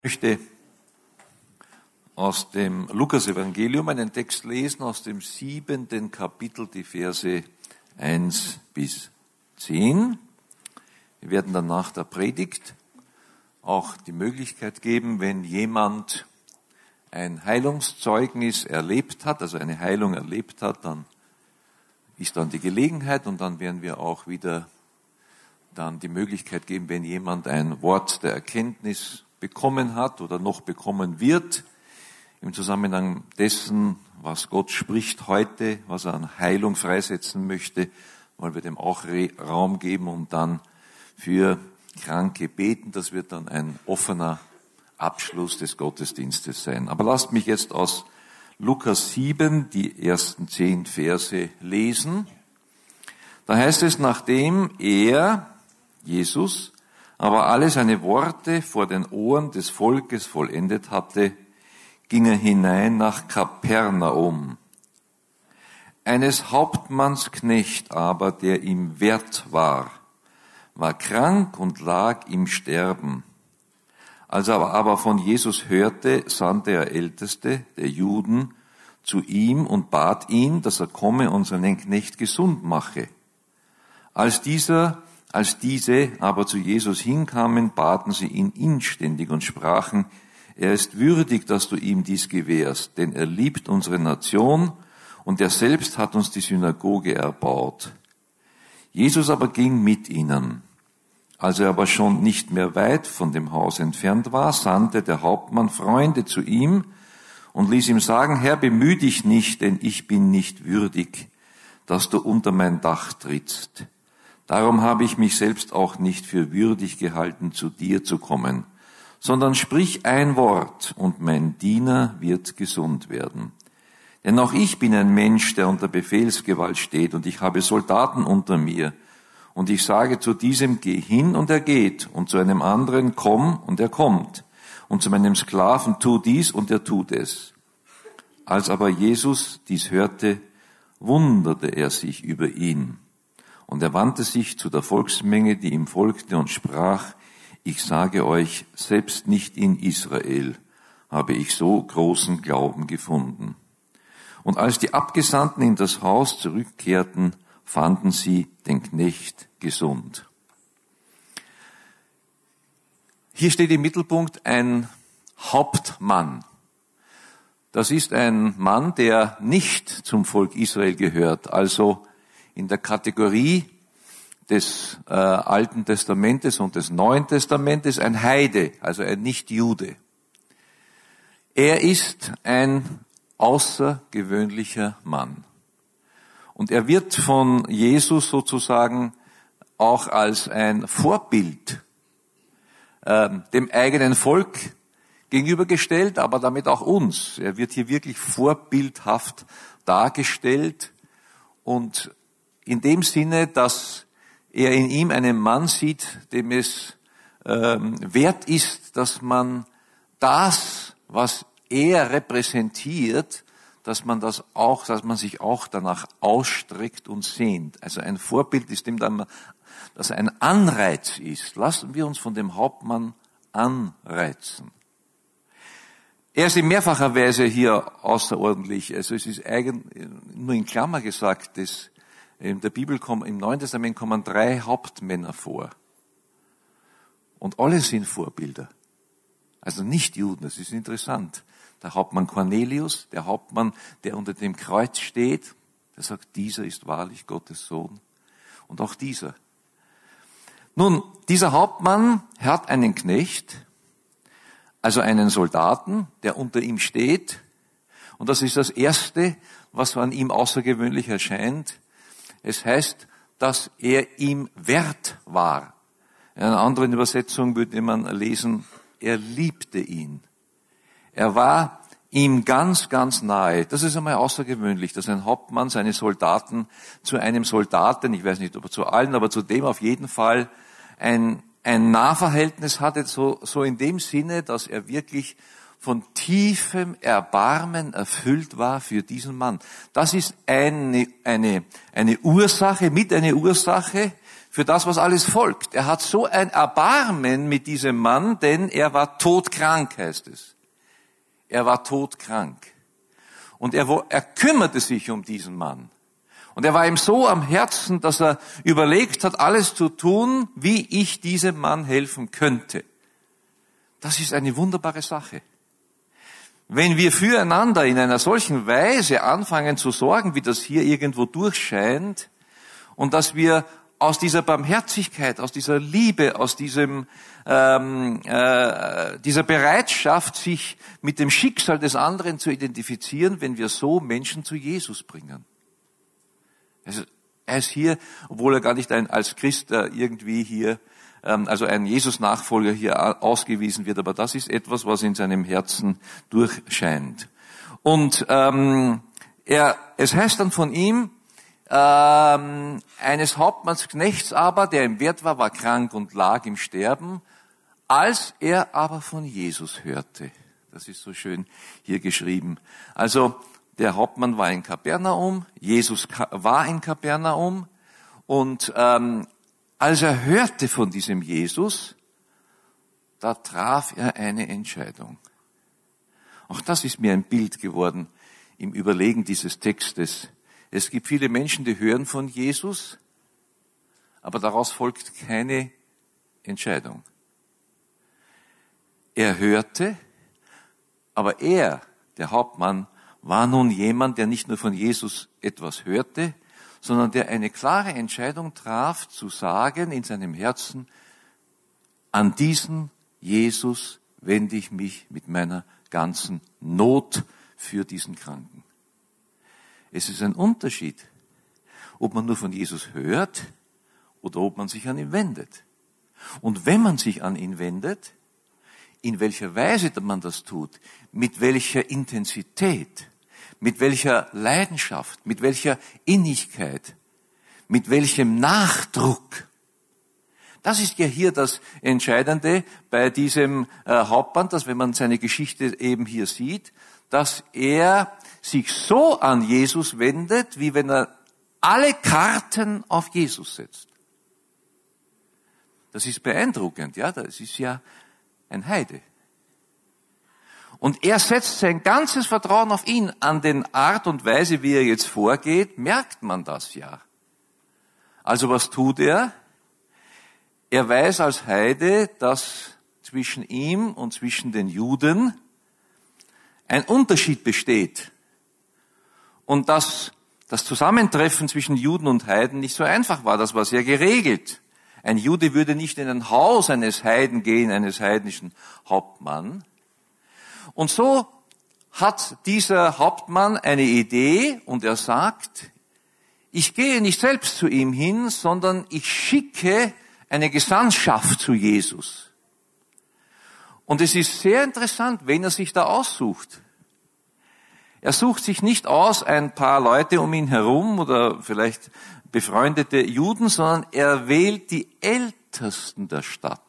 Ich möchte aus dem Lukas-Evangelium einen Text lesen, aus dem 7. Kapitel, die Verse 1 bis 10. Wir werden dann nach der Predigt auch die Möglichkeit geben, wenn jemand ein Heilungszeugnis erlebt hat, also eine Heilung erlebt hat, dann ist dann die Gelegenheit und dann werden wir auch wieder dann die Möglichkeit geben, wenn jemand ein Wort der Erkenntnis bekommen hat oder noch bekommen wird, im Zusammenhang dessen, was Gott spricht heute, was er an Heilung freisetzen möchte, wollen wir dem auch Raum geben und dann für Kranke beten. Das wird dann ein offener Abschluss des Gottesdienstes sein. Aber lasst mich jetzt aus Lukas 7 die ersten 10 Verse lesen. Da heißt es, nachdem er, Jesus, aber alle seine Worte vor den Ohren des Volkes vollendet hatte, ging er hinein nach Kapernaum. Eines Hauptmanns Knecht aber, der ihm wert war krank und lag im Sterben. Als er aber von Jesus hörte, sandte er Älteste der Juden zu ihm und bat ihn, dass er komme und seinen Knecht gesund mache. Als diese aber zu Jesus hinkamen, baten sie ihn inständig und sprachen, er ist würdig, dass du ihm dies gewährst, denn er liebt unsere Nation und er selbst hat uns die Synagoge erbaut. Jesus aber ging mit ihnen. Als er aber schon nicht mehr weit von dem Haus entfernt war, sandte der Hauptmann Freunde zu ihm und ließ ihm sagen, Herr, bemühe dich nicht, denn ich bin nicht würdig, dass du unter mein Dach trittst. Darum habe ich mich selbst auch nicht für würdig gehalten, zu dir zu kommen, sondern sprich ein Wort, und mein Diener wird gesund werden. Denn auch ich bin ein Mensch, der unter Befehlsgewalt steht, und ich habe Soldaten unter mir. Und ich sage zu diesem, geh hin, und er geht, und zu einem anderen, komm, und er kommt. Und zu meinem Sklaven, tu dies, und er tut es. Als aber Jesus dies hörte, wunderte er sich über ihn. Und er wandte sich zu der Volksmenge, die ihm folgte, und sprach, ich sage euch, selbst nicht in Israel habe ich so großen Glauben gefunden. Und als die Abgesandten in das Haus zurückkehrten, fanden sie den Knecht gesund. Hier steht im Mittelpunkt ein Hauptmann. Das ist ein Mann, der nicht zum Volk Israel gehört, also in der Kategorie des Alten Testamentes und des Neuen Testamentes ein Heide, also ein Nicht-Jude. Er ist ein außergewöhnlicher Mann. Und er wird von Jesus sozusagen auch als ein Vorbild dem eigenen Volk gegenübergestellt, aber damit auch uns. Er wird hier wirklich vorbildhaft dargestellt und in dem Sinne, dass er in ihm einen Mann sieht, dem es wert ist, dass man das, was er repräsentiert, dass man sich auch danach ausstreckt und sehnt. Also ein Vorbild ist dem dann, dass ein Anreiz ist. Lassen wir uns von dem Hauptmann anreizen. Er ist in mehrfacher Weise hier außerordentlich. Also es ist nur in Klammer gesagt, in der Bibel im Neuen Testament kommen 3 Hauptmänner vor. Und alle sind Vorbilder. Also nicht Juden, das ist interessant. Der Hauptmann Cornelius, der Hauptmann, der unter dem Kreuz steht, der sagt, dieser ist wahrlich Gottes Sohn. Und auch dieser. Nun, dieser Hauptmann hat einen Knecht, also einen Soldaten, der unter ihm steht. Und das ist das Erste, was an ihm außergewöhnlich erscheint. Es heißt, dass er ihm wert war. In einer anderen Übersetzung würde man lesen, er liebte ihn. Er war ihm ganz, ganz nahe. Das ist einmal außergewöhnlich, dass ein Hauptmann seine Soldaten zu einem Soldaten, ich weiß nicht, ob zu allen, aber zu dem auf jeden Fall ein Nahverhältnis hatte, so in dem Sinne, dass er wirklich von tiefem Erbarmen erfüllt war für diesen Mann. Das ist eine Ursache, eine Ursache für das, was alles folgt. Er hat so ein Erbarmen mit diesem Mann, denn er war todkrank, heißt es. Er war todkrank. Und er kümmerte sich um diesen Mann. Und er war ihm so am Herzen, dass er überlegt hat, alles zu tun, wie ich diesem Mann helfen könnte. Das ist eine wunderbare Sache. Wenn wir füreinander in einer solchen Weise anfangen zu sorgen, wie das hier irgendwo durchscheint, und dass wir aus dieser Barmherzigkeit, aus dieser Liebe, aus dieser Bereitschaft, sich mit dem Schicksal des anderen zu identifizieren, wenn wir so Menschen zu Jesus bringen. Also, er ist hier, obwohl er gar nicht als Christ irgendwie hier, also ein Jesus-Nachfolger hier ausgewiesen wird, aber das ist etwas, was in seinem Herzen durchscheint. Und es heißt dann von ihm, eines Hauptmanns Knechts aber, der im Wert war krank und lag im Sterben, als er aber von Jesus hörte. Das ist so schön hier geschrieben. Also der Hauptmann war in Kapernaum, Jesus war in Kapernaum und als er hörte von diesem Jesus, da traf er eine Entscheidung. Auch das ist mir ein Bild geworden im Überlegen dieses Textes. Es gibt viele Menschen, die hören von Jesus, aber daraus folgt keine Entscheidung. Er hörte, aber er, der Hauptmann, war nun jemand, der nicht nur von Jesus etwas hörte, sondern der eine klare Entscheidung traf, zu sagen in seinem Herzen, an diesen Jesus wende ich mich mit meiner ganzen Not für diesen Kranken. Es ist ein Unterschied, ob man nur von Jesus hört oder ob man sich an ihn wendet. Und wenn man sich an ihn wendet, in welcher Weise man das tut, mit welcher Intensität, mit welcher Leidenschaft, mit welcher Innigkeit, mit welchem Nachdruck. Das ist ja hier das Entscheidende bei diesem Hauptmann, dass wenn man seine Geschichte eben hier sieht, dass er sich so an Jesus wendet, wie wenn er alle Karten auf Jesus setzt. Das ist beeindruckend, ja, das ist ja ein Heide. Und er setzt sein ganzes Vertrauen auf ihn. An den Art und Weise, wie er jetzt vorgeht, merkt man das ja. Also was tut er? Er weiß als Heide, dass zwischen ihm und zwischen den Juden ein Unterschied besteht. Und dass das Zusammentreffen zwischen Juden und Heiden nicht so einfach war, das war sehr geregelt. Ein Jude würde nicht in ein Haus eines Heiden gehen, eines heidnischen Hauptmanns. Und so hat dieser Hauptmann eine Idee und er sagt, ich gehe nicht selbst zu ihm hin, sondern ich schicke eine Gesandtschaft zu Jesus. Und es ist sehr interessant, wen er sich da aussucht. Er sucht sich nicht aus ein paar Leute um ihn herum oder vielleicht befreundete Juden, sondern er wählt die Ältesten der Stadt.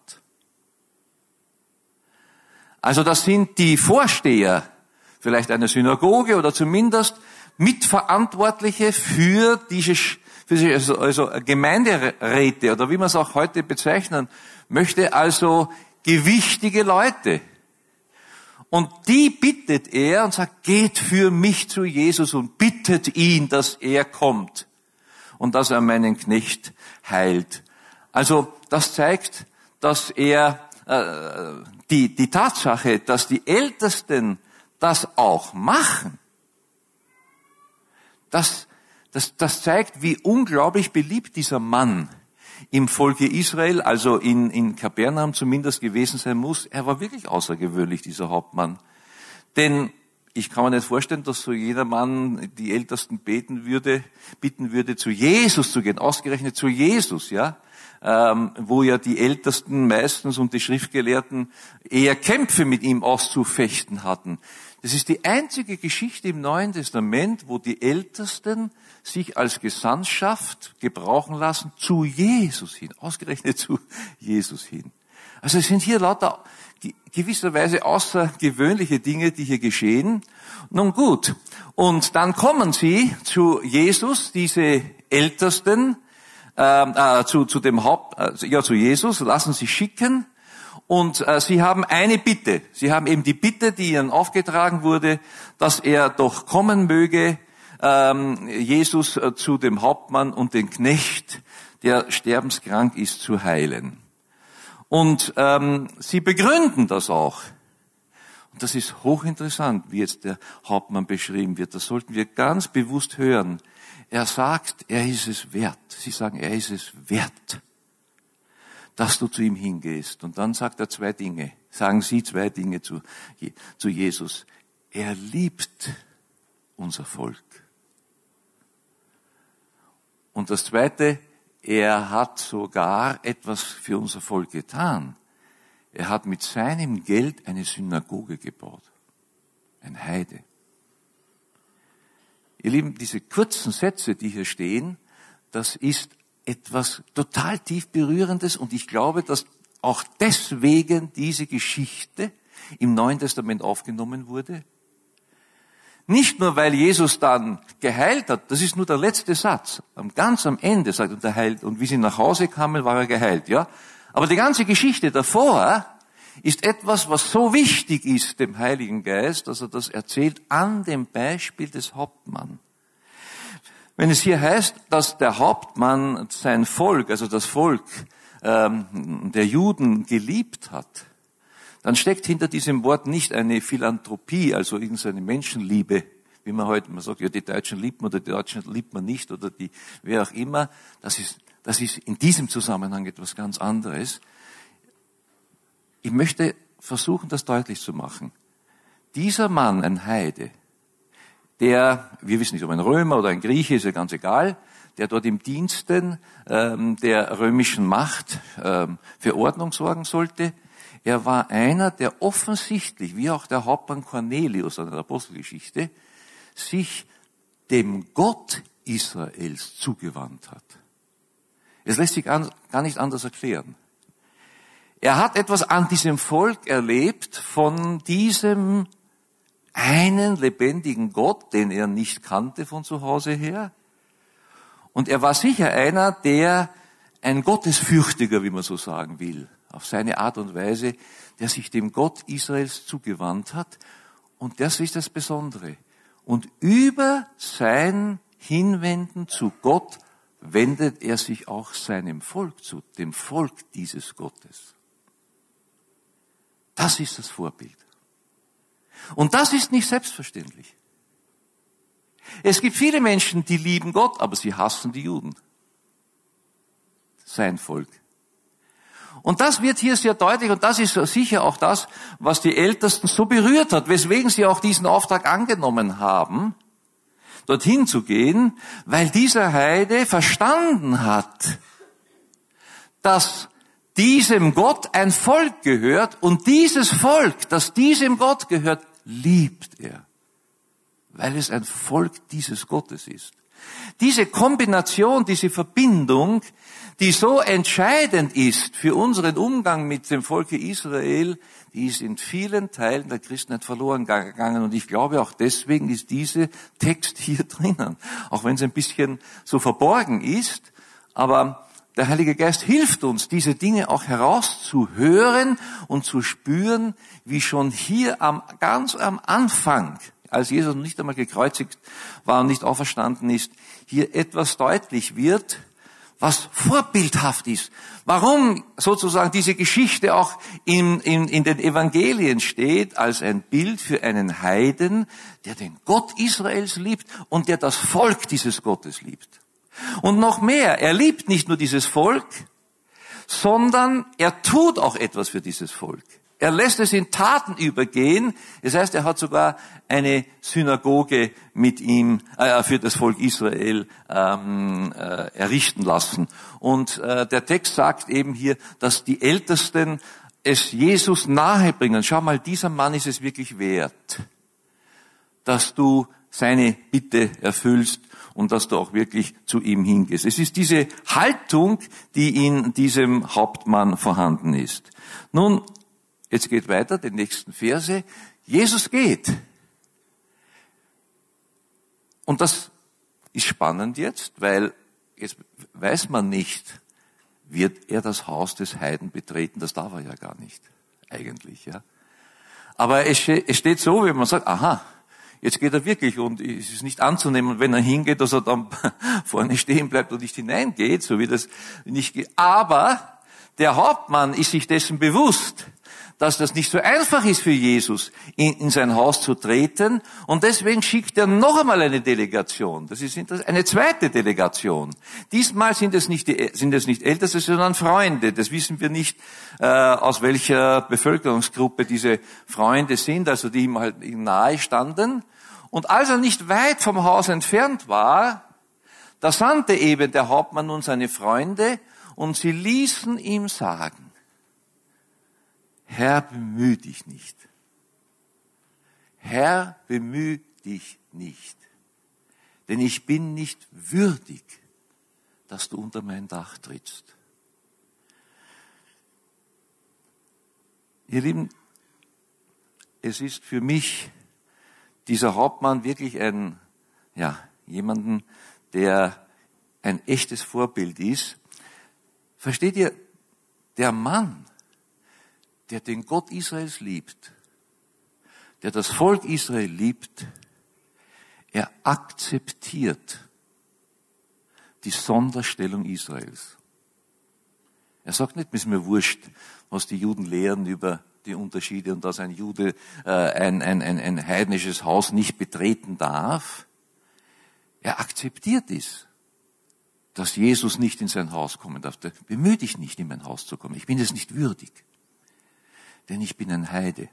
Also das sind die Vorsteher, vielleicht einer Synagoge oder zumindest Mitverantwortliche für diese also Gemeinderäte oder wie man es auch heute bezeichnen möchte, also gewichtige Leute. Und die bittet er und sagt, geht für mich zu Jesus und bittet ihn, dass er kommt und dass er meinen Knecht heilt. Also das zeigt, dass er die Tatsache, dass die Ältesten das auch machen, das zeigt, wie unglaublich beliebt dieser Mann im Volke Israel, also in Kapernaum zumindest gewesen sein muss. Er war wirklich außergewöhnlich, dieser Hauptmann. Denn ich kann mir nicht vorstellen, dass so jeder Mann die Ältesten bitten würde, zu Jesus zu gehen, ausgerechnet zu Jesus, ja, wo ja die Ältesten meistens und die Schriftgelehrten eher Kämpfe mit ihm auszufechten hatten. Das ist die einzige Geschichte im Neuen Testament, wo die Ältesten sich als Gesandtschaft gebrauchen lassen zu Jesus hin, ausgerechnet zu Jesus hin. Also es sind hier lauter gewisserweise außergewöhnliche Dinge, die hier geschehen. Nun gut, und dann kommen sie zu Jesus, diese Ältesten, zu Jesus, lassen sich schicken. Und sie haben eine Bitte. Sie haben eben die Bitte, die ihnen aufgetragen wurde, dass er doch kommen möge, Jesus zu dem Hauptmann und den Knecht, der sterbenskrank ist, zu heilen. Und sie begründen das auch. Und das ist hochinteressant, wie jetzt der Hauptmann beschrieben wird. Das sollten wir ganz bewusst hören. Er sagt, er ist es wert. Sie sagen, er ist es wert, dass du zu ihm hingehst. Und dann sagt er zwei Dinge. Sagen sie zwei Dinge zu Jesus. Er liebt unser Volk. Und das Zweite, er hat sogar etwas für unser Volk getan. Er hat mit seinem Geld eine Synagoge gebaut. Ein Heide. Ihr Lieben, diese kurzen Sätze, die hier stehen, das ist etwas total tief Berührendes und ich glaube, dass auch deswegen diese Geschichte im Neuen Testament aufgenommen wurde. Nicht nur, weil Jesus dann geheilt hat, das ist nur der letzte Satz. Ganz am Ende sagt er, und er heilt, und wie sie nach Hause kamen, war er geheilt, ja. Aber die ganze Geschichte davor ist etwas, was so wichtig ist dem Heiligen Geist, dass er das erzählt an dem Beispiel des Hauptmanns. Wenn es hier heißt, dass der Hauptmann sein Volk, also das Volk der Juden geliebt hat, dann steckt hinter diesem Wort nicht eine Philanthropie, also irgendeine Menschenliebe, wie man heute sagt, ja, die Deutschen liebt man oder die Deutschen liebt man nicht oder die, wer auch immer. Das ist in diesem Zusammenhang etwas ganz anderes. Ich möchte versuchen, das deutlich zu machen. Dieser Mann, ein Heide, der, wir wissen nicht, ob ein Römer oder ein Grieche, ist ja ganz egal, der dort im Diensten der römischen Macht für Ordnung sorgen sollte. Er war einer, der offensichtlich, wie auch der Hauptmann Cornelius an der Apostelgeschichte, sich dem Gott Israels zugewandt hat. Es lässt sich gar nicht anders erklären. Er hat etwas an diesem Volk erlebt von diesem einen lebendigen Gott, den er nicht kannte von zu Hause her. Und er war sicher einer, der ein Gottesfürchtiger, wie man so sagen will, auf seine Art und Weise, der sich dem Gott Israels zugewandt hat. Und das ist das Besondere. Und über sein Hinwenden zu Gott wendet er sich auch seinem Volk zu, dem Volk dieses Gottes. Das ist das Vorbild. Und das ist nicht selbstverständlich. Es gibt viele Menschen, die lieben Gott, aber sie hassen die Juden. Sein Volk. Und das wird hier sehr deutlich und das ist sicher auch das, was die Ältesten so berührt hat, weswegen sie auch diesen Auftrag angenommen haben, dorthin zu gehen, weil dieser Heide verstanden hat, dass diesem Gott ein Volk gehört und dieses Volk, das diesem Gott gehört, liebt er, weil es ein Volk dieses Gottes ist. Diese Kombination, diese Verbindung, die so entscheidend ist für unseren Umgang mit dem Volke Israel, die ist in vielen Teilen der Christenheit verloren gegangen. Und ich glaube, auch deswegen ist dieser Text hier drinnen. Auch wenn es ein bisschen so verborgen ist. Aber der Heilige Geist hilft uns, diese Dinge auch herauszuhören und zu spüren, wie schon hier ganz am Anfang, als Jesus nicht einmal gekreuzigt war und nicht auferstanden ist, hier etwas deutlich wird, was vorbildhaft ist. Warum sozusagen diese Geschichte auch in den Evangelien steht, als ein Bild für einen Heiden, der den Gott Israels liebt und der das Volk dieses Gottes liebt. Und noch mehr, er liebt nicht nur dieses Volk, sondern er tut auch etwas für dieses Volk. Er lässt es in Taten übergehen. Das heißt, er hat sogar eine Synagoge mit ihm für das Volk Israel errichten lassen. Und der Text sagt eben hier, dass die Ältesten es Jesus nahebringen. Schau mal, dieser Mann ist es wirklich wert, dass du seine Bitte erfüllst und dass du auch wirklich zu ihm hingehst. Es ist diese Haltung, die in diesem Hauptmann vorhanden ist. Nun, jetzt geht weiter, die nächsten Verse. Jesus geht. Und das ist spannend jetzt, weil jetzt weiß man nicht, wird er das Haus des Heiden betreten? Das darf er ja gar nicht, eigentlich, ja. Aber es steht so, wenn man sagt, aha, jetzt geht er wirklich und es ist nicht anzunehmen, wenn er hingeht, dass er dann vorne stehen bleibt und nicht hineingeht, so wie das nicht geht. Aber der Hauptmann ist sich dessen bewusst, dass das nicht so einfach ist für Jesus, in sein Haus zu treten. Und deswegen schickt er noch einmal eine Delegation. Das ist eine zweite Delegation. Diesmal sind es nicht Älteste, sondern Freunde. Das wissen wir nicht, aus welcher Bevölkerungsgruppe diese Freunde sind, also die ihm halt nahe standen. Und als er nicht weit vom Haus entfernt war, da sandte eben der Hauptmann nun seine Freunde und sie ließen ihm sagen, Herr, bemühe dich nicht. Herr, bemühe dich nicht. Denn ich bin nicht würdig, dass du unter mein Dach trittst. Ihr Lieben, es ist für mich dieser Hauptmann wirklich jemanden, der ein echtes Vorbild ist. Versteht ihr, der Mann, der den Gott Israels liebt, der das Volk Israel liebt, er akzeptiert die Sonderstellung Israels. Er sagt nicht, ist mir wurscht, was die Juden lehren über die Unterschiede und dass ein Jude ein heidnisches Haus nicht betreten darf. Er akzeptiert es, dass Jesus nicht in sein Haus kommen darf. Bemühe dich nicht, in mein Haus zu kommen. Ich bin es nicht würdig. Denn ich bin ein Heide.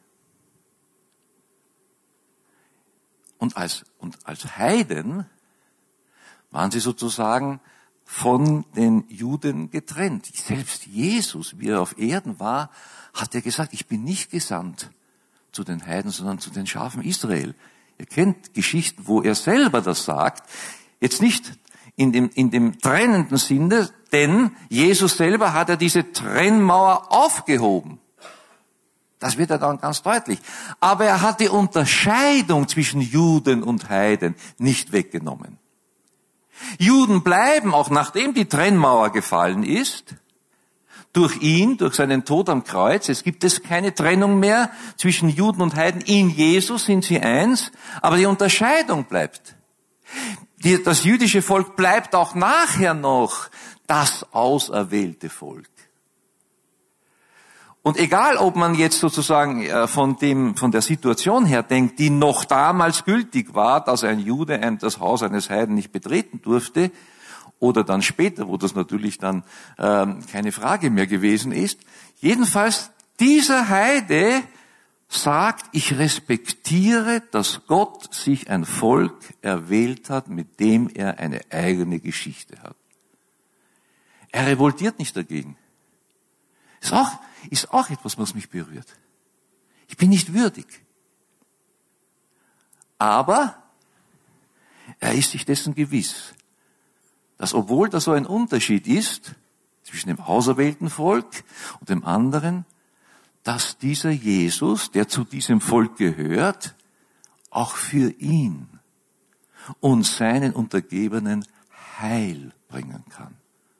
Und als Heiden waren sie sozusagen von den Juden getrennt. Selbst Jesus, wie er auf Erden war, hat er gesagt, ich bin nicht gesandt zu den Heiden, sondern zu den Schafen Israel. Ihr kennt Geschichten, wo er selber das sagt. Jetzt nicht in dem trennenden Sinne, denn Jesus selber hat ja diese Trennmauer aufgehoben. Das wird ja dann ganz deutlich. Aber er hat die Unterscheidung zwischen Juden und Heiden nicht weggenommen. Juden bleiben, auch nachdem die Trennmauer gefallen ist, durch ihn, durch seinen Tod am Kreuz. Es gibt keine Trennung mehr zwischen Juden und Heiden. In Jesus sind sie eins, aber die Unterscheidung bleibt. Das jüdische Volk bleibt auch nachher noch das auserwählte Volk. Und egal, ob man jetzt sozusagen von der Situation her denkt, die noch damals gültig war, dass ein Jude das Haus eines Heiden nicht betreten durfte, oder dann später, wo das natürlich dann keine Frage mehr gewesen ist. Jedenfalls, dieser Heide sagt, ich respektiere, dass Gott sich ein Volk erwählt hat, mit dem er eine eigene Geschichte hat. Er revoltiert nicht dagegen. Ist auch etwas, was mich berührt. Ich bin nicht würdig. Aber er ist sich dessen gewiss, dass obwohl da so ein Unterschied ist zwischen dem auserwählten Volk und dem anderen, dass dieser Jesus, der zu diesem Volk gehört, auch für ihn und seinen Untergebenen Heil bringen kann.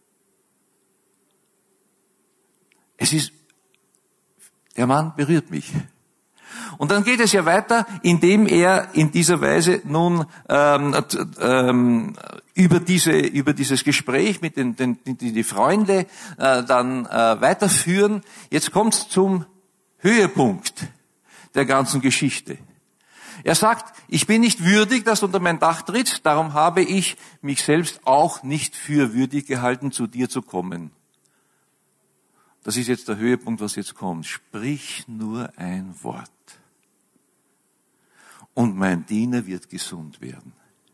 Der Mann berührt mich. Und dann geht es ja weiter, indem er in dieser Weise nun über dieses Gespräch mit die Freunde dann weiterführen. Jetzt kommt es zum Höhepunkt der ganzen Geschichte. Er sagt, ich bin nicht würdig, dass du unter mein Dach trittst, darum habe ich mich selbst auch nicht für würdig gehalten, zu dir zu kommen. Das ist jetzt der Höhepunkt, was jetzt kommt. Sprich nur ein Wort. Und mein Diener wird gesund werden.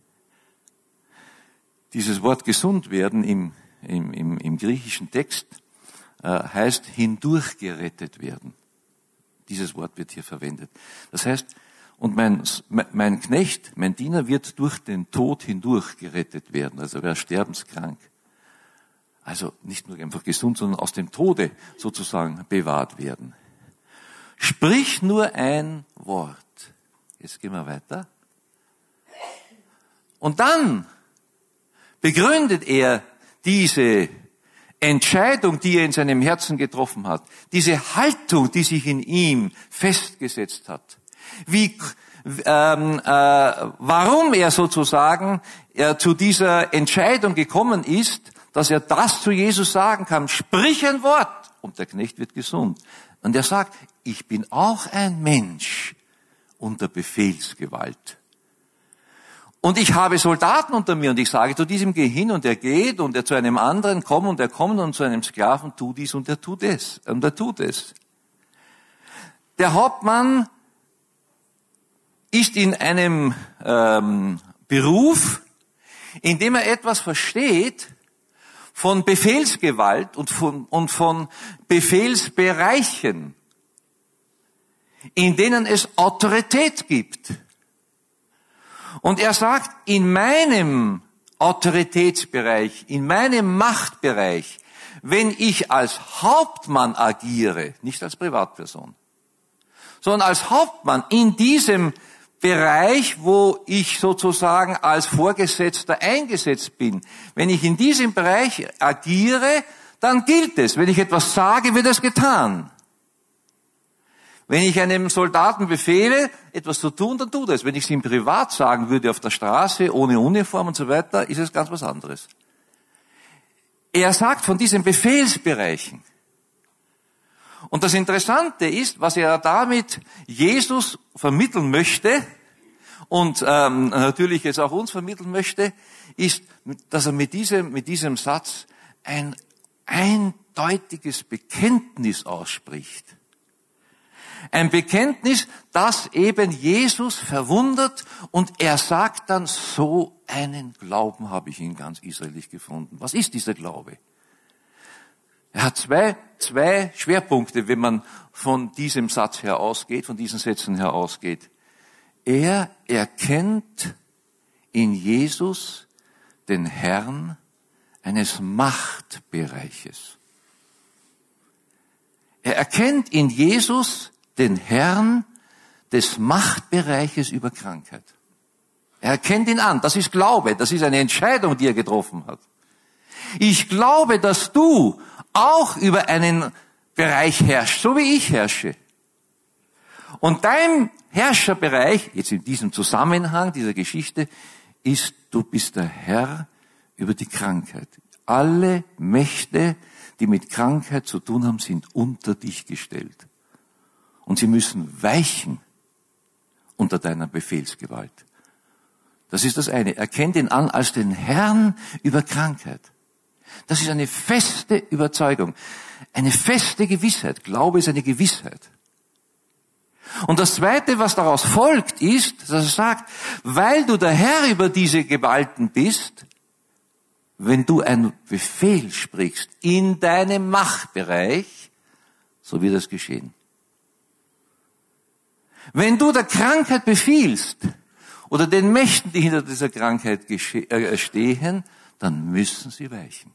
Dieses Wort gesund werden im griechischen Text heißt hindurchgerettet werden. Dieses Wort wird hier verwendet. Das heißt, und mein Knecht, mein Diener wird durch den Tod hindurch gerettet werden. Also er wäre sterbenskrank. Also nicht nur einfach gesund, sondern aus dem Tode sozusagen bewahrt werden. Sprich nur ein Wort. Jetzt gehen wir weiter. Und dann begründet er diese Entscheidung, die er in seinem Herzen getroffen hat, diese Haltung, die sich in ihm festgesetzt hat, warum er sozusagen zu dieser Entscheidung gekommen ist, dass er das zu Jesus sagen kann, sprich ein Wort und der Knecht wird gesund. Und er sagt, ich bin auch ein Mensch unter Befehlsgewalt. Und ich habe Soldaten unter mir und ich sage zu diesem, geh hin und er geht und er zu einem anderen, komm und er kommt und zu einem Sklaven, tu dies und er tut es. Und er tut es. Der Hauptmann ist in einem Beruf, in dem er etwas versteht von Befehlsgewalt und von Befehlsbereichen, in denen es Autorität gibt. Und er sagt, in meinem Autoritätsbereich, in meinem Machtbereich, wenn ich als Hauptmann agiere, nicht als Privatperson, sondern als Hauptmann in diesem Bereich, wo ich sozusagen als Vorgesetzter eingesetzt bin, wenn ich in diesem Bereich agiere, dann gilt es. Wenn ich etwas sage, wird es getan. Wenn ich einem Soldaten befehle, etwas zu tun, dann tut er es. Wenn ich es ihm privat sagen würde, auf der Straße, ohne Uniform und so weiter, ist es ganz was anderes. Er sagt von diesen Befehlsbereichen. Und das Interessante ist, was er damit Jesus vermitteln möchte und natürlich jetzt auch uns vermitteln möchte, ist, dass er mit diesem Satz ein eindeutiges Bekenntnis ausspricht. Ein Bekenntnis, das eben Jesus verwundert und er sagt dann, so einen Glauben habe ich in ganz Israel nicht gefunden. Was ist dieser Glaube? Er hat zwei Schwerpunkte, wenn man von diesem Satz her ausgeht, von diesen Sätzen her ausgeht. Er erkennt in Jesus den Herrn eines Machtbereiches. Er erkennt in Jesus den Herrn des Machtbereiches über Krankheit. Er erkennt ihn an. Das ist Glaube. Das ist eine Entscheidung, die er getroffen hat. Ich glaube, dass du auch über einen Bereich herrschst, so wie ich herrsche. Und dein Herrscherbereich, jetzt in diesem Zusammenhang dieser Geschichte, ist, du bist der Herr über die Krankheit. Alle Mächte, die mit Krankheit zu tun haben, sind unter dich gestellt. Und sie müssen weichen unter deiner Befehlsgewalt. Das ist das eine. Erkennt ihn an als den Herrn über Krankheit. Das ist eine feste Überzeugung, eine feste Gewissheit. Glaube ist eine Gewissheit. Und das Zweite, was daraus folgt, ist, dass er sagt, weil du der Herr über diese Gewalten bist, wenn du einen Befehl sprichst in deinem Machtbereich, so wird das geschehen. Wenn du der Krankheit befiehlst oder den Mächten, die hinter dieser Krankheit stehen, dann müssen sie weichen.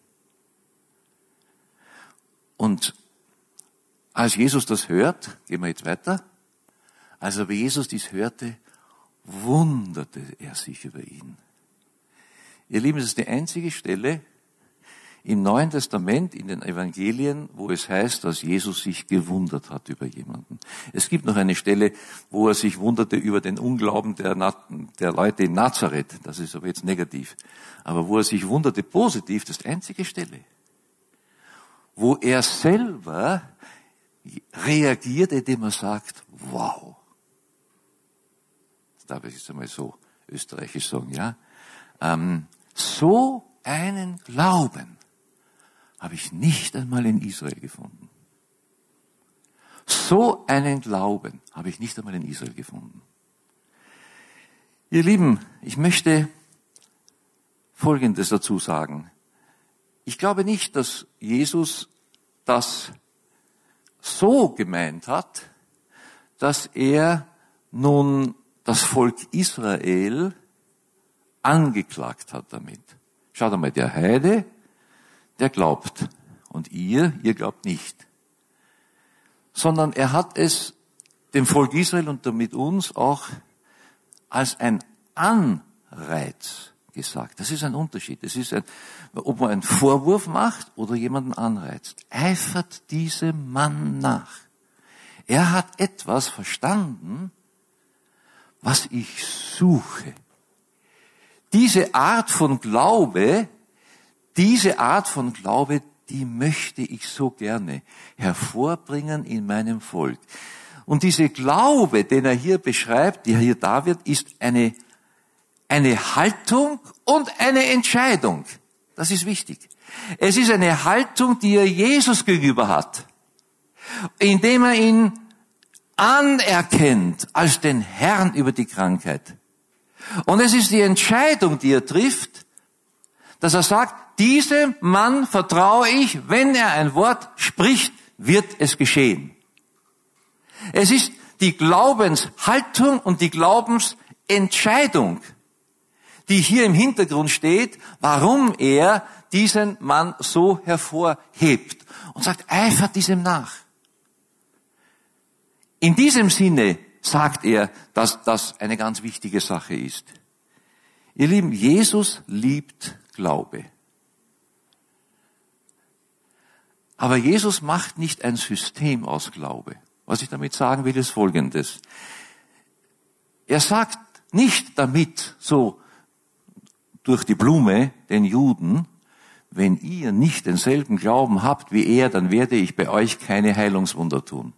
Und als Jesus das hört, gehen wir jetzt weiter, als aber Jesus dies hörte, wunderte er sich über ihn. Ihr Lieben, das ist die einzige Stelle im Neuen Testament, in den Evangelien, wo es heißt, dass Jesus sich gewundert hat über jemanden. Es gibt noch eine Stelle, wo er sich wunderte über den Unglauben der Leute in Nazareth. Das ist aber jetzt negativ. Aber wo er sich wunderte positiv, das ist die einzige Stelle, wo er selber reagiert, indem er sagt, wow. Das darf ich jetzt einmal so österreichisch sagen, ja. So einen Glauben habe ich nicht einmal in Israel gefunden. So einen Glauben habe ich nicht einmal in Israel gefunden. Ihr Lieben, ich möchte Folgendes dazu sagen. Ich glaube nicht, dass Jesus das so gemeint hat, dass er nun das Volk Israel angeklagt hat damit. Schaut einmal, der Heide, der glaubt. Und ihr glaubt nicht. Sondern er hat es dem Volk Israel und damit uns auch als ein Anreiz gesagt. Das ist ein Unterschied. Das ist ob man einen Vorwurf macht oder jemanden anreizt. Eifert diesem Mann nach. Er hat etwas verstanden, was ich suche. Diese Art von Glaube, die möchte ich so gerne hervorbringen in meinem Volk. Und diese Glaube, den er hier beschreibt, die hier da wird, ist eine Haltung und eine Entscheidung. Das ist wichtig. Es ist eine Haltung, die er Jesus gegenüber hat, indem er ihn anerkennt als den Herrn über die Krankheit. Und es ist die Entscheidung, die er trifft, dass er sagt, diesem Mann vertraue ich, wenn er ein Wort spricht, wird es geschehen. Es ist die Glaubenshaltung und die Glaubensentscheidung, die hier im Hintergrund steht, warum er diesen Mann so hervorhebt und sagt, eifert diesem nach. In diesem Sinne sagt er, dass das eine ganz wichtige Sache ist. Ihr Lieben, Jesus liebt Glaube. Aber Jesus macht nicht ein System aus Glaube. Was ich damit sagen will, ist Folgendes. Er sagt nicht damit so durch die Blume den Juden, wenn ihr nicht denselben Glauben habt wie er, dann werde ich bei euch keine Heilungswunder tun.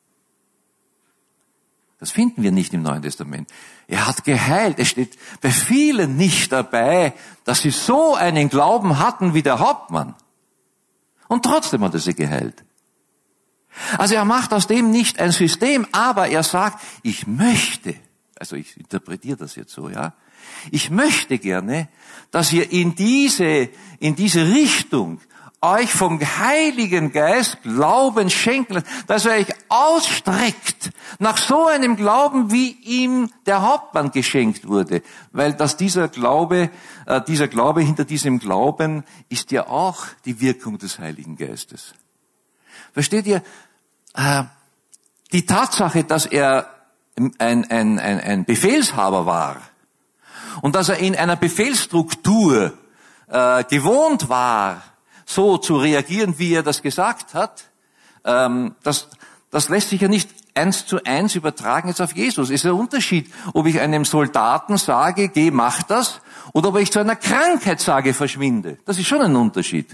Das finden wir nicht im Neuen Testament. Er hat geheilt. Es steht bei vielen nicht dabei, dass sie so einen Glauben hatten wie der Hauptmann. Und trotzdem hat er sie geheilt. Also er macht aus dem nicht ein System, aber er sagt, ich möchte, also ich interpretiere das jetzt so, ja, ich möchte gerne, dass ihr in diese Richtung euch vom Heiligen Geist Glauben schenken lasst, dass er euch ausstreckt nach so einem Glauben, wie ihm der Hauptmann geschenkt wurde. Weil dieser Glaube hinter diesem Glauben ist ja auch die Wirkung des Heiligen Geistes. Versteht ihr? Die Tatsache, dass er ein Befehlshaber war und dass er in einer Befehlsstruktur gewohnt war, so zu reagieren, wie er das gesagt hat, das lässt sich ja nicht 1:1 übertragen jetzt auf Jesus. Es ist ein Unterschied, ob ich einem Soldaten sage, geh, mach das, oder ob ich zu einer Krankheit sage, verschwinde. Das ist schon ein Unterschied.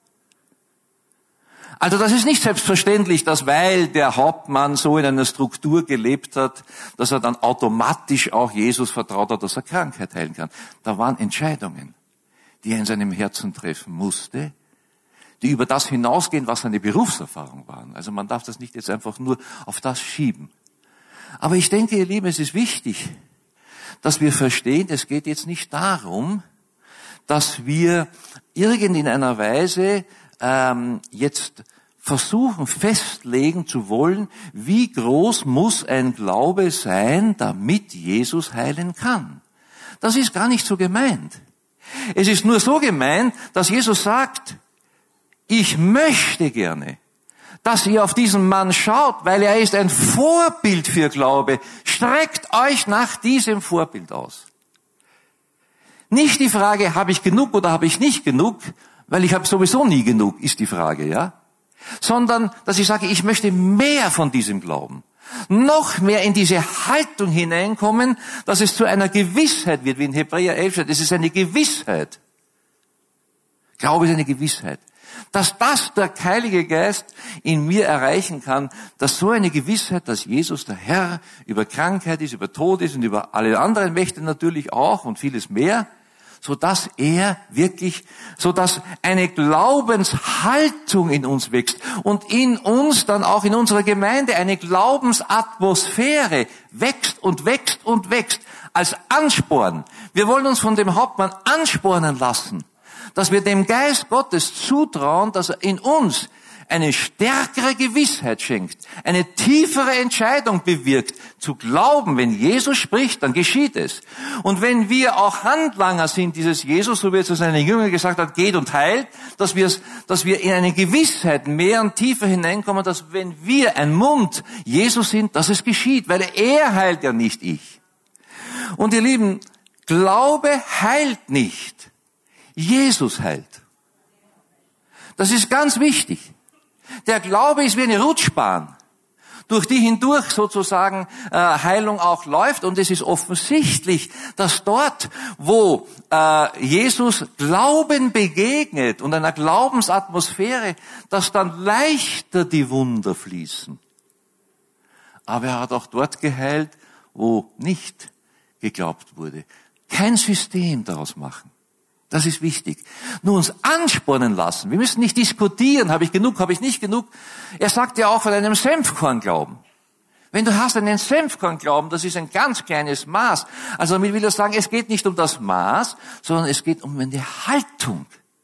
Also das ist nicht selbstverständlich, dass weil der Hauptmann so in einer Struktur gelebt hat, dass er dann automatisch auch Jesus vertraut hat, dass er Krankheit heilen kann. Da waren Entscheidungen, die er in seinem Herzen treffen musste, die über das hinausgehen, was seine Berufserfahrung waren. Also man darf das nicht jetzt einfach nur auf das schieben. Aber ich denke, ihr Lieben, es ist wichtig, dass wir verstehen, es geht jetzt nicht darum, dass wir in einer Weise jetzt versuchen festlegen zu wollen, wie groß muss ein Glaube sein, damit Jesus heilen kann. Das ist gar nicht so gemeint. Es ist nur so gemeint, dass Jesus sagt, ich möchte gerne, dass ihr auf diesen Mann schaut, weil er ist ein Vorbild für Glaube. Streckt euch nach diesem Vorbild aus. Nicht die Frage, habe ich genug oder habe ich nicht genug, weil ich habe sowieso nie genug, ist die Frage, ja? Sondern, dass ich sage, ich möchte mehr von diesem Glauben. Noch mehr in diese Haltung hineinkommen, dass es zu einer Gewissheit wird, wie in Hebräer 11 steht. Es ist eine Gewissheit. Glaube ist eine Gewissheit. Dass das der Heilige Geist in mir erreichen kann, dass so eine Gewissheit, dass Jesus der Herr über Krankheit ist, über Tod ist und über alle anderen Mächte natürlich auch und vieles mehr, sodass eine Glaubenshaltung in uns wächst und in uns dann auch in unserer Gemeinde eine Glaubensatmosphäre wächst und wächst und wächst als Ansporn. Wir wollen uns von dem Hauptmann anspornen lassen, dass wir dem Geist Gottes zutrauen, dass er in uns eine stärkere Gewissheit schenkt, eine tiefere Entscheidung bewirkt, zu glauben, wenn Jesus spricht, dann geschieht es. Und wenn wir auch Handlanger sind dieses Jesus, so wie er zu seinen Jüngern gesagt hat, geht und heilt, dass wir in eine Gewissheit mehr und tiefer hineinkommen, dass wenn wir ein Mund Jesus sind, dass es geschieht, weil er heilt ja nicht ich. Und ihr Lieben, Glaube heilt nicht. Jesus heilt. Das ist ganz wichtig. Der Glaube ist wie eine Rutschbahn, durch die hindurch sozusagen Heilung auch läuft. Und es ist offensichtlich, dass dort, wo Jesus Glauben begegnet und einer Glaubensatmosphäre, dass dann leichter die Wunder fließen. Aber er hat auch dort geheilt, wo nicht geglaubt wurde. Kein System daraus machen. Das ist wichtig. Nur uns anspornen lassen. Wir müssen nicht diskutieren, habe ich genug, habe ich nicht genug. Er sagt ja auch von einem Senfkornglauben. Wenn du hast einen Senfkornglauben, das ist ein ganz kleines Maß. Also damit will er sagen, es geht nicht um das Maß, sondern es geht um eine Haltung.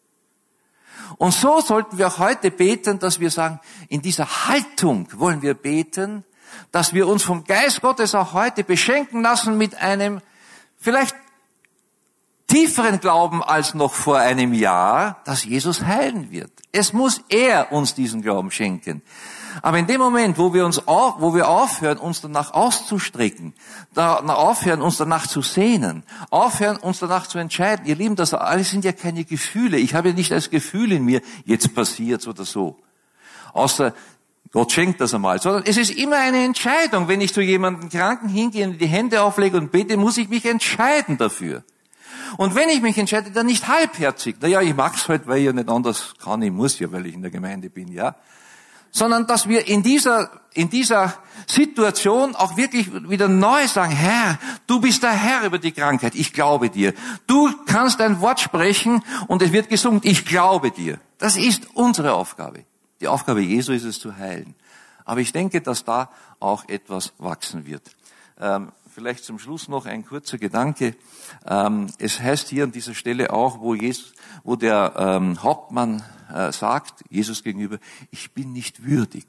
Und so sollten wir auch heute beten, dass wir sagen, in dieser Haltung wollen wir beten, dass wir uns vom Geist Gottes auch heute beschenken lassen mit einem vielleicht tieferen Glauben als noch vor einem Jahr, dass Jesus heilen wird. Es muss er uns diesen Glauben schenken. Aber in dem Moment, wo wir aufhören, uns danach auszustrecken, aufhören, uns danach zu sehnen, aufhören, uns danach zu entscheiden, ihr Lieben, das alles sind ja keine Gefühle. Ich habe ja nicht das Gefühl in mir, jetzt passiert's oder so. Außer Gott schenkt das einmal, sondern es ist immer eine Entscheidung. Wenn ich zu jemandem Kranken hingehe und die Hände auflege und bete, muss ich mich entscheiden dafür. Und wenn ich mich entscheide, dann nicht halbherzig. Naja, ich mag's halt, weil ich ja nicht anders kann, ich muss ja, weil ich in der Gemeinde bin, ja. Sondern, dass wir in dieser Situation auch wirklich wieder neu sagen, Herr, du bist der Herr über die Krankheit, ich glaube dir. Du kannst ein Wort sprechen und es wird gesund, ich glaube dir. Das ist unsere Aufgabe. Die Aufgabe Jesu ist es zu heilen. Aber ich denke, dass da auch etwas wachsen wird. Vielleicht zum Schluss noch ein kurzer Gedanke. Es heißt hier an dieser Stelle auch, wo der Hauptmann sagt, Jesus gegenüber, ich bin nicht würdig.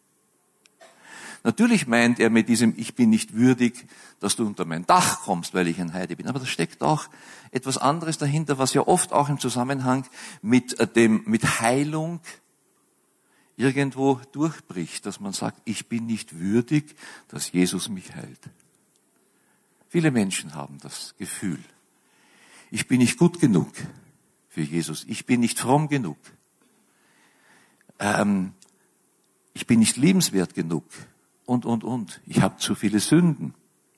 Natürlich meint er mit diesem Ich bin nicht würdig, dass du unter mein Dach kommst, weil ich ein Heide bin. Aber da steckt auch etwas anderes dahinter, was ja oft auch im Zusammenhang mit Heilung irgendwo durchbricht, dass man sagt, ich bin nicht würdig, dass Jesus mich heilt. Viele Menschen haben das Gefühl, ich bin nicht gut genug für Jesus, ich bin nicht fromm genug, ich bin nicht liebenswert genug und. Ich habe zu viele Sünden.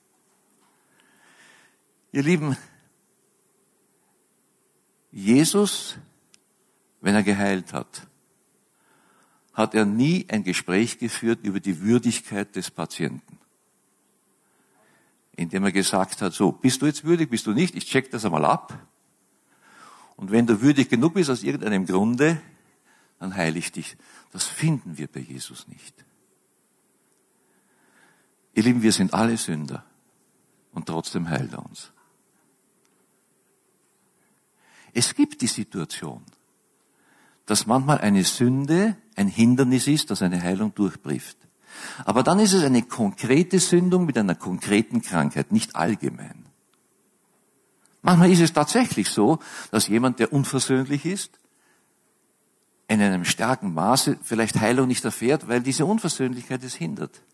Ihr Lieben, Jesus, wenn er geheilt hat, hat er nie ein Gespräch geführt über die Würdigkeit des Patienten. Indem er gesagt hat, so, bist du jetzt würdig, bist du nicht, ich check das einmal ab. Und wenn du würdig genug bist aus irgendeinem Grunde, dann heile ich dich. Das finden wir bei Jesus nicht. Ihr Lieben, wir sind alle Sünder und trotzdem heilt er uns. Es gibt die Situation, dass manchmal eine Sünde ein Hindernis ist, das eine Heilung durchbricht. Aber dann ist es eine konkrete Sündung mit einer konkreten Krankheit, nicht allgemein. Manchmal ist es tatsächlich so, dass jemand, der unversöhnlich ist, in einem starken Maße vielleicht Heilung nicht erfährt, weil diese Unversöhnlichkeit es hindert.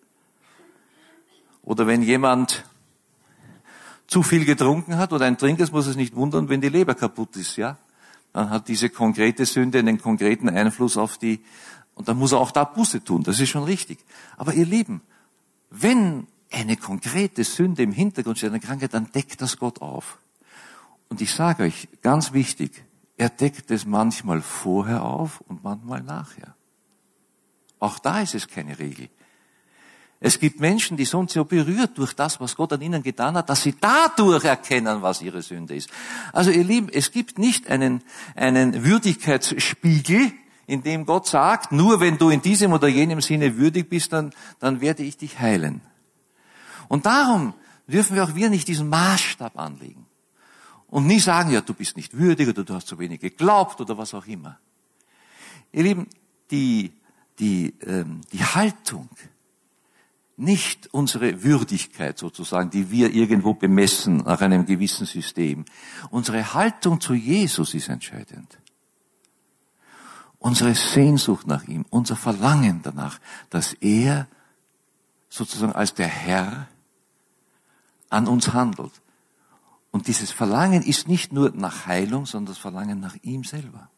Oder wenn jemand zu viel getrunken hat oder ein Trinker, muss es nicht wundern, wenn die Leber kaputt ist, ja? Dann hat diese konkrete Sünde einen konkreten Einfluss auf die, und dann muss er auch da Buße tun, das ist schon richtig. Aber ihr Lieben, wenn eine konkrete Sünde im Hintergrund steht, eine Krankheit, dann deckt das Gott auf. Und ich sage euch, ganz wichtig, er deckt es manchmal vorher auf und manchmal nachher. Auch da ist es keine Regel. Es gibt Menschen, die sind so berührt durch das, was Gott an ihnen getan hat, dass sie dadurch erkennen, was ihre Sünde ist. Also ihr Lieben, es gibt nicht einen Würdigkeitsspiegel, in dem Gott sagt, nur wenn du in diesem oder jenem Sinne würdig bist, dann werde ich dich heilen. Und darum dürfen wir auch nicht diesen Maßstab anlegen. Und nie sagen, ja, du bist nicht würdig oder du hast zu wenig geglaubt oder was auch immer. Ihr Lieben, die Haltung, nicht unsere Würdigkeit sozusagen, die wir irgendwo bemessen nach einem gewissen System. Unsere Haltung zu Jesus ist entscheidend. Unsere Sehnsucht nach ihm, unser Verlangen danach, dass er sozusagen als der Herr an uns handelt. Und dieses Verlangen ist nicht nur nach Heilung, sondern das Verlangen nach ihm selber.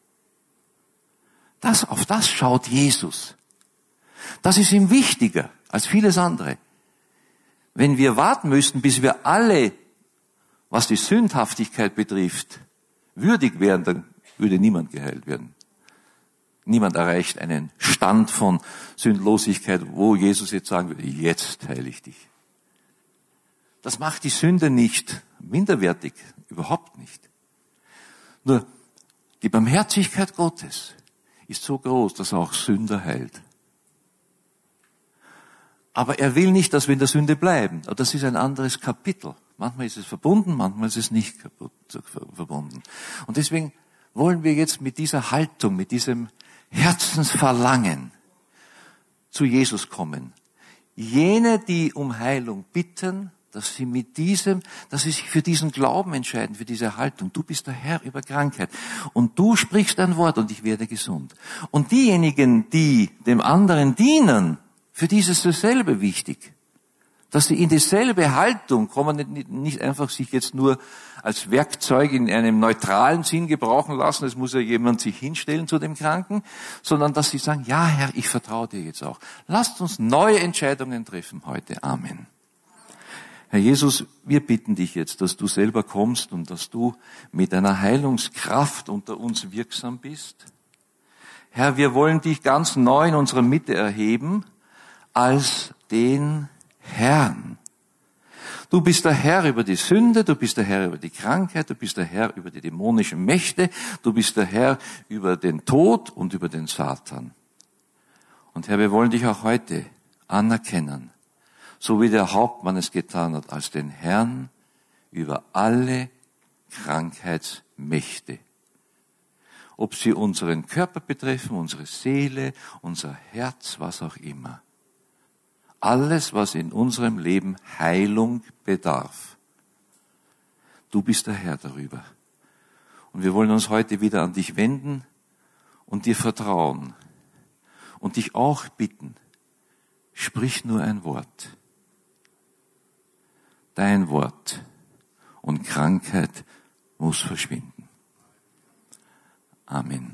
Auf das schaut Jesus. Das ist ihm wichtiger als vieles andere. Wenn wir warten müssten, bis wir alle, was die Sündhaftigkeit betrifft, würdig wären, dann würde niemand geheilt werden. Niemand erreicht einen Stand von Sündlosigkeit, wo Jesus jetzt sagen würde, jetzt heile ich dich. Das macht die Sünde nicht minderwertig, überhaupt nicht. Nur die Barmherzigkeit Gottes ist so groß, dass er auch Sünder heilt. Aber er will nicht, dass wir in der Sünde bleiben. Aber das ist ein anderes Kapitel. Manchmal ist es verbunden, manchmal ist es nicht verbunden. Und deswegen wollen wir jetzt mit dieser Haltung, mit diesem Herzensverlangen zu Jesus kommen. Jene, die um Heilung bitten, dass sie sich für diesen Glauben entscheiden, für diese Haltung. Du bist der Herr über Krankheit. Und du sprichst ein Wort und ich werde gesund. Und diejenigen, die dem anderen dienen, für die ist es dasselbe wichtig. Dass sie in dieselbe Haltung kommen, nicht einfach sich jetzt nur als Werkzeug in einem neutralen Sinn gebrauchen lassen, es muss ja jemand sich hinstellen zu dem Kranken, sondern dass sie sagen, ja Herr, ich vertraue dir jetzt auch. Lasst uns neue Entscheidungen treffen heute. Amen. Herr Jesus, wir bitten dich jetzt, dass du selber kommst und dass du mit deiner Heilungskraft unter uns wirksam bist. Herr, wir wollen dich ganz neu in unserer Mitte erheben als den Herrn. Du bist der Herr über die Sünde, du bist der Herr über die Krankheit, du bist der Herr über die dämonischen Mächte, du bist der Herr über den Tod und über den Satan. Und Herr, wir wollen dich auch heute anerkennen, so wie der Hauptmann es getan hat, als den Herrn über alle Krankheitsmächte. Ob sie unseren Körper betreffen, unsere Seele, unser Herz, was auch immer. Alles, was in unserem Leben Heilung bedarf. Du bist der Herr darüber. Und wir wollen uns heute wieder an dich wenden und dir vertrauen und dich auch bitten, sprich nur ein Wort. Dein Wort und Krankheit muss verschwinden. Amen.